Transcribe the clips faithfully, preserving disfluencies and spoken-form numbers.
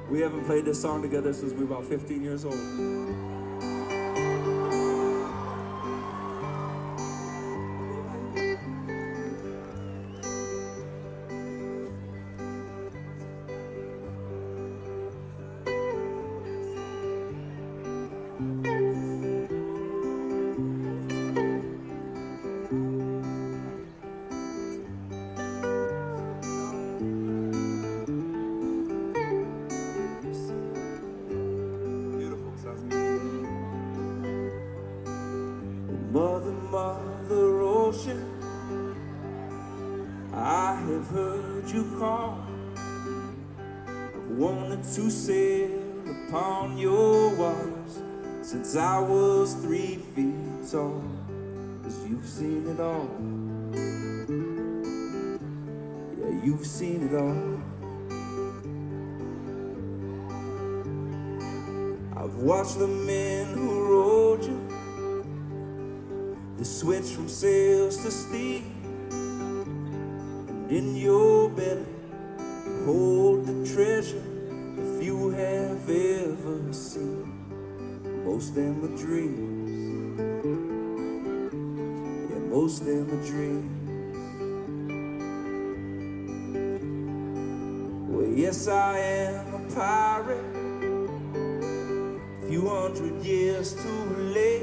We haven't played this song together since we were about fifteen years old. Mother, Mother Ocean, I have heard you call. I've wanted to sail upon your waters since I was three feet tall. 'Cause you've seen it all. Yeah, you've seen it all. I've watched the men who rowed you, the switch from sails to steam, and in your belly you hold the treasure if you have ever seen. Most them are dreams, yeah, most them are dreams. Well, yes, I am a pirate, a few hundred years too late.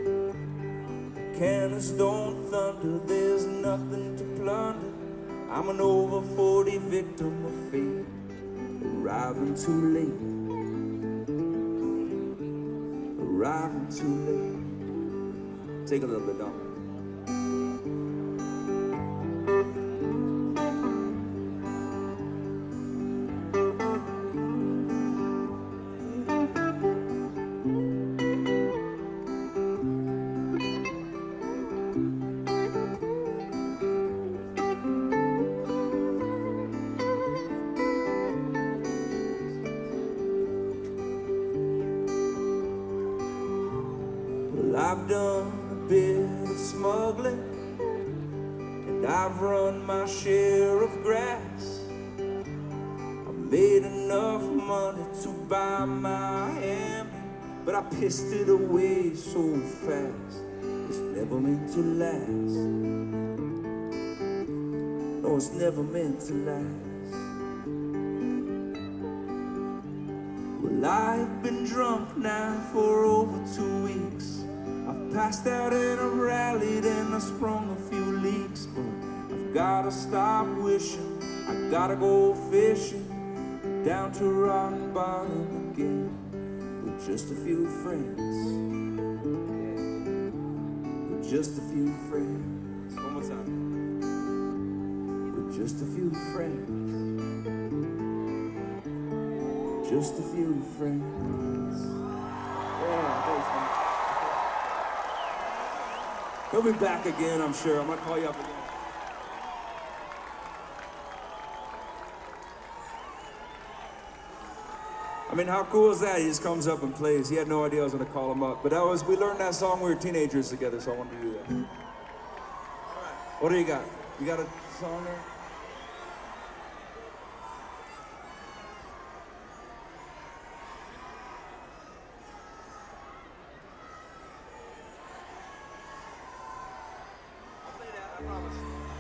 Cannons don't thunder, there's nothing to plunder. I'm an over forty victim of fate, arriving too late, arriving too late. Take a little bit down. I've done a bit of smuggling, and I've run my share of grass. I've made enough money to buy my hand, but I pissed it away so fast. It's never meant to last. No, it's never meant to last. Well, I've been drunk now for over two weeks. I've passed out and I've rallied and I sprung a few leaks, but I've gotta stop wishing. I gotta go fishing down to rock bottom again with just a few friends, with just a few friends. One more time. With just a few friends, just a few friends. Yeah, thanks, man. He'll be back again, I'm sure. I'm gonna call you up again. I mean, how cool is that? He just comes up and plays. He had no idea I was gonna call him up. But that was, we learned that song when we were teenagers together, so I wanted to do that. All right. What do you got? You got a song there? I promise.